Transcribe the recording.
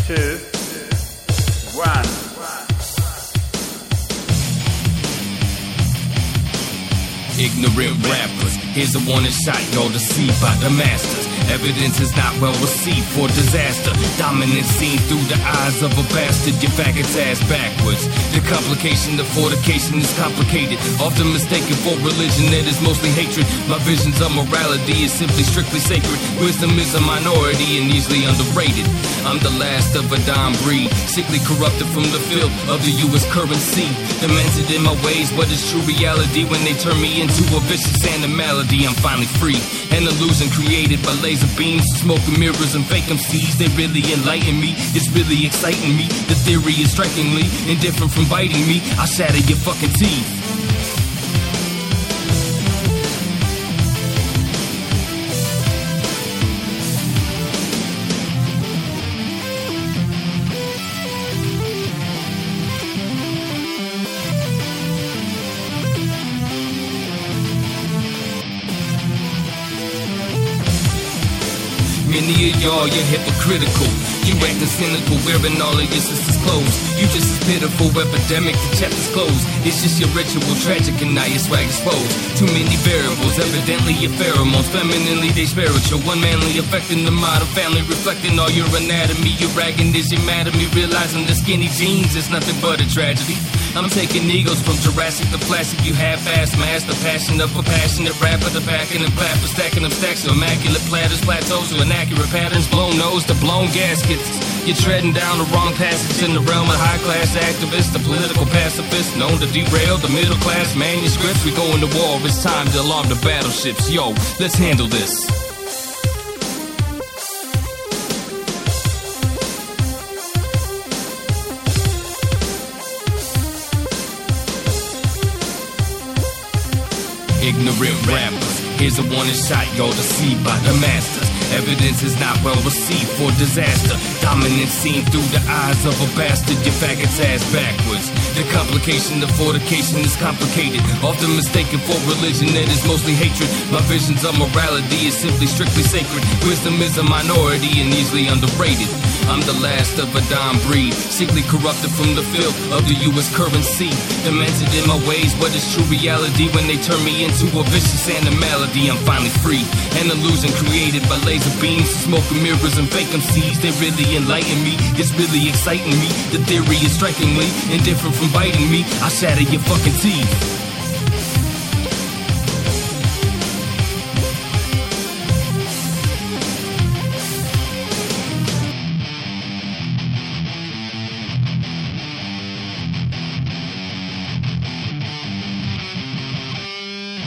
2, 1. Ignorant rappers, here's a warning shot, y'all deceived by the masters. Evidence is not well received for disaster. Dominance seen through the eyes of a bastard. Your faggot's ass backwards. The complication, the fornication is complicated. Often mistaken for religion, it is mostly hatred. My visions of morality is simply strictly sacred. Wisdom is a minority and easily underrated. I'm the last of a dying breed, sickly corrupted from the filth of the U.S. currency. Demented in my ways, what is true reality when they turn me into a vicious animality? I'm finally free. An illusion created by laser beams, smoking mirrors and fake MCs. They really enlighten me, it's really exciting me. The theory is strikingly indifferent from biting me. I'll shatter your fucking teeth. Many of y'all, you're hypocritical. You acting cynical, wearing all of your sister's clothes. You just as pitiful, epidemic, the chapter's closed. It's just your ritual, tragic, and now your swag exposed. Too many variables, evidently your pheromones. Femininely, they spiritual, unmanly, affecting the modern family, reflecting all your anatomy. You're ragging this, you're mad at me, realizing the skinny jeans is nothing but a tragedy. I'm taking egos from Jurassic to plastic. You half-assed master, passion of a passionate rapper. The packing and plapper, stacking them stacks of immaculate platters, plateaus to inaccurate patterns, blown nose to blown gaskets. You're treading down the wrong passage in the realm of high-class activists, the political pacifists known to derail the middle-class manuscripts. We go into war, it's time to alarm the battleships. Yo, let's handle this. Ignorant rappers, here's a warning shot, y'all deceived by the masters. Evidence is not well received for disaster. Dominance seen through the eyes of a bastard. Your faggot's ass backwards. The complication, the fornication is complicated. Often mistaken for religion, it is mostly hatred. My visions of morality is simply strictly sacred. Wisdom is a minority and easily underrated. I'm the last of a dying breed, sickly corrupted from the filth of the U.S. currency. Demented in my ways, what is true reality when they turn me into a vicious animality? I'm finally free. An illusion created by laser beams, smoking mirrors and fake MCs. They really enlighten me, it's really exciting me. The theory is strikingly indifferent from biting me. I'll shatter your fucking teeth.